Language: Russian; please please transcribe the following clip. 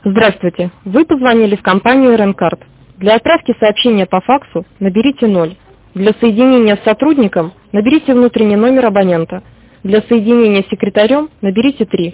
Здравствуйте. Вы позвонили в компанию Ренкард. Для отправки сообщения по факсу наберите 0. Для соединения с сотрудником наберите внутренний номер абонента. Для соединения с секретарем наберите 3.